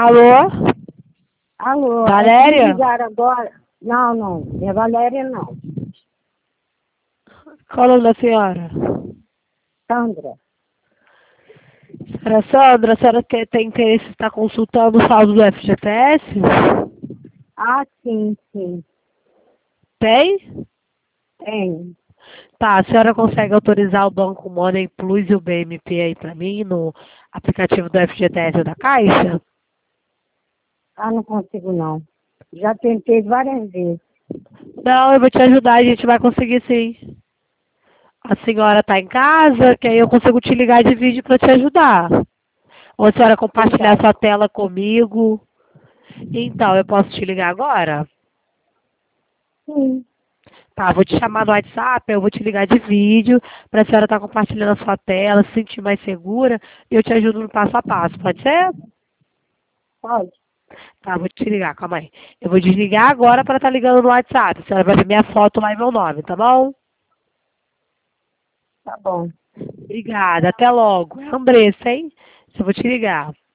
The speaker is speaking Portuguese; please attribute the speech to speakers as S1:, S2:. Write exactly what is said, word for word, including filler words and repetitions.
S1: Alô?
S2: Alô,
S1: Valéria?
S2: é que ligaram agora. Não, não, não é Valéria, não.
S1: Qual o nome da senhora?
S2: Sandra.
S1: Senhora Sandra, a senhora quer, tem interesse em estar consultando o saldo do F G T S?
S2: Ah, sim, sim,
S1: Tem?
S2: tem.
S1: Tá, a senhora consegue autorizar o Banco Money Plus e o B M P aí pra mim no aplicativo do F G T S da Caixa?
S2: Ah, não consigo, não. Já tentei várias vezes.
S1: Não, eu vou te ajudar, a gente vai conseguir sim. A senhora tá em casa, que aí eu consigo te ligar de vídeo para te ajudar. Ou a senhora compartilhar
S2: Verdade.
S1: sua tela comigo. Então, eu posso te ligar agora?
S2: Sim,
S1: Tá, vou te chamar no WhatsApp, eu vou te ligar de vídeo, para a senhora estar compartilhando a sua tela, se sentir mais segura, e eu te ajudo no passo a passo, pode ser?
S2: pode.
S1: Tá, vou te ligar, calma aí. Eu vou desligar agora para estar ligando no WhatsApp. A senhora vai ver minha foto lá e meu nome, tá bom?
S2: Tá bom.
S1: Obrigada, até logo. É Andressa, hein? Eu vou te ligar.